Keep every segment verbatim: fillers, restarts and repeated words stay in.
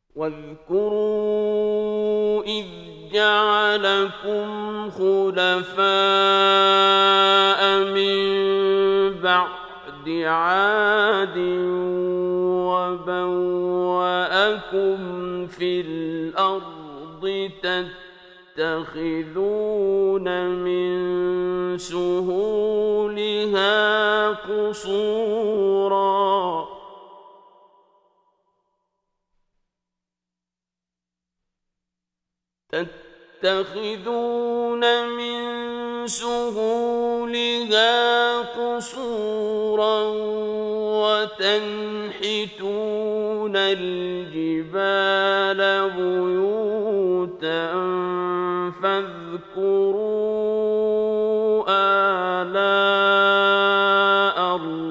واذكروا إذ جعلكم خلفاء من بعد عاد وبوأكم في الأرض تتخذون من سهولها قصورا تتخذون من سهولها قصورا وتنحتون الجبال بيوتا فاذكروا آلاء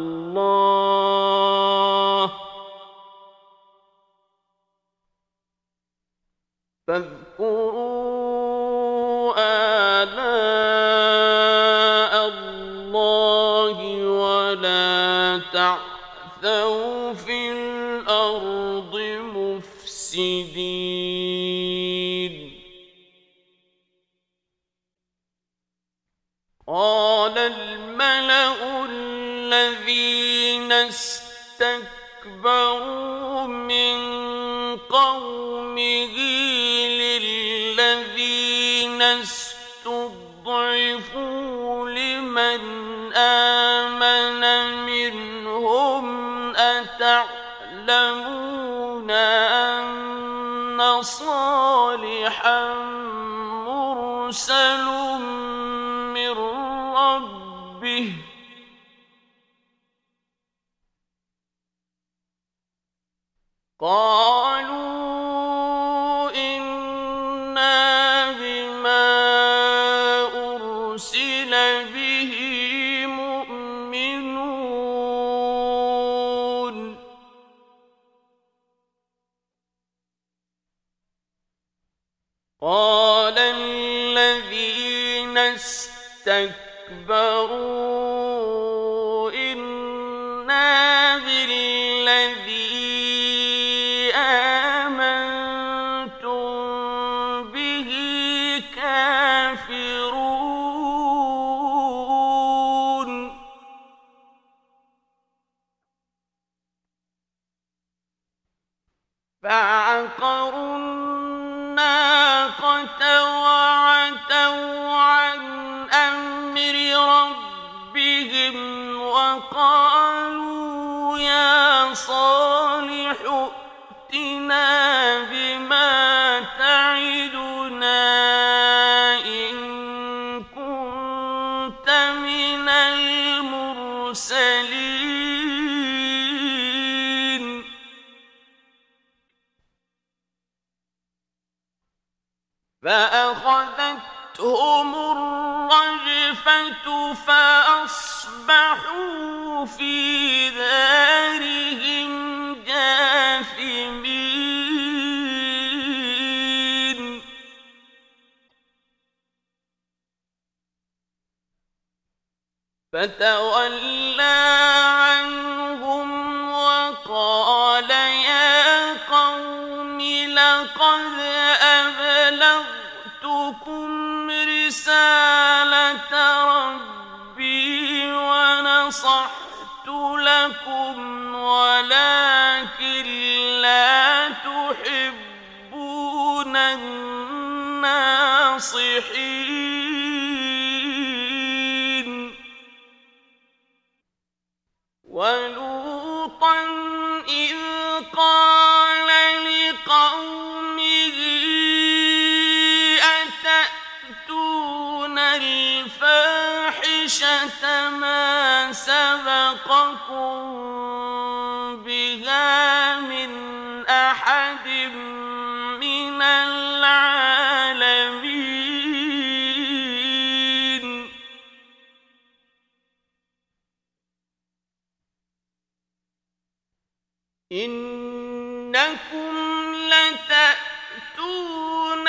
الله فاذكروا آلاء الله ولا تعثوا في الأرض مفسدين. قال الملأ الذين استكبروا من قومه للذين استضعفوا لمن آمن منهم أتعلمون أن صالحا مرسل من ربه قالوا إنا بما أرسل به مؤمنون. قال الذين استكبروا إنا بالذي آمنتم به كافرون. فعقروا الناقة وعتوا عن أمر ربهم وقالوا يا صالح ائتنا بما تعدنا إن كنت من المرسلين. فأخذتهم الرجفة فأصبحوا في دارهم جاثمين. فتولى عنهم وقال يا قوم لقد أبلغتكم رسالة ربي ونصحت لكم ولكن لا تحبون الناصحين. ولوطا إذ قال لقومه أتأتون الفاحشة ما سبقكم بها من أحد من العالمين. إنكم لتأتون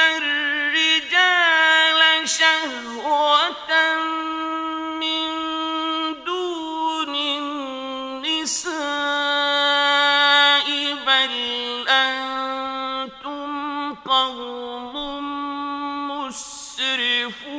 الرجال شهوة من دون النساء بل أنتم يصفون